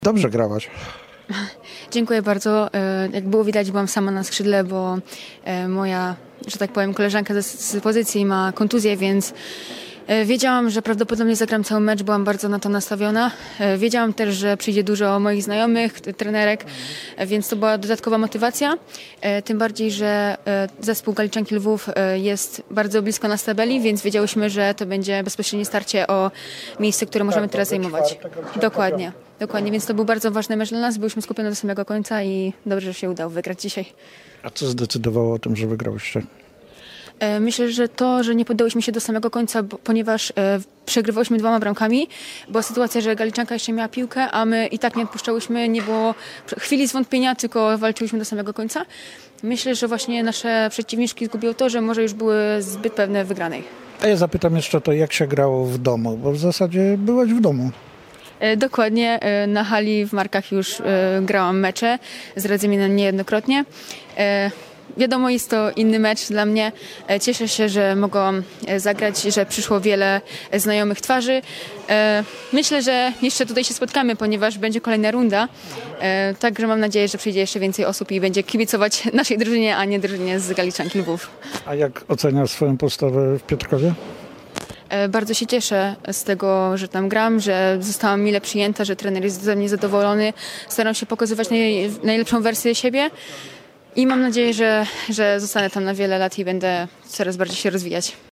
Dobrze grałaś. Dziękuję bardzo. Jak było widać, byłam sama na skrzydle, bo moja, że tak powiem, koleżanka z pozycji ma kontuzję, więc wiedziałam, że prawdopodobnie zagram cały mecz, byłam bardzo na to nastawiona. Wiedziałam też, że przyjdzie dużo moich znajomych, trenerek, więc to była dodatkowa motywacja. Tym bardziej, że zespół Galiczanki Lwów jest bardzo blisko nas tabeli, więc wiedziałyśmy, że to będzie bezpośrednie starcie o miejsce, które możemy teraz zajmować. Dokładnie, więc to był bardzo ważny mecz dla nas. Byliśmy skupione do samego końca i dobrze, że się udało wygrać dzisiaj. A co zdecydowało o tym, że wygrałyście? Myślę, że to, że nie poddałyśmy się do samego końca, ponieważ przegrywałyśmy 2 bramkami. Była sytuacja, że Galiczanka jeszcze miała piłkę, a my i tak nie odpuszczałyśmy. Nie było chwili zwątpienia, tylko walczyłyśmy do samego końca. Myślę, że właśnie nasze przeciwniczki zgubiło to, że może już były zbyt pewne wygranej. A ja zapytam jeszcze to, jak się grało w domu, bo w zasadzie byłaś w domu. Dokładnie, na hali w Markach już grałam mecze z Radzyminem niejednokrotnie. Wiadomo, jest to inny mecz dla mnie. Cieszę się, że mogłam zagrać, że przyszło wiele znajomych twarzy. Myślę, że jeszcze tutaj się spotkamy, ponieważ będzie kolejna runda. Także mam nadzieję, że przyjdzie jeszcze więcej osób i będzie kibicować naszej drużynie, a nie drużynie z Galiczanki Lwów. A jak oceniasz swoją postawę w Piotrkowie? Bardzo się cieszę z tego, że tam gram, że zostałam mile przyjęta, że trener jest ze mnie zadowolony. Staram się pokazywać najlepszą wersję siebie i mam nadzieję, że zostanę tam na wiele lat i będę coraz bardziej się rozwijać.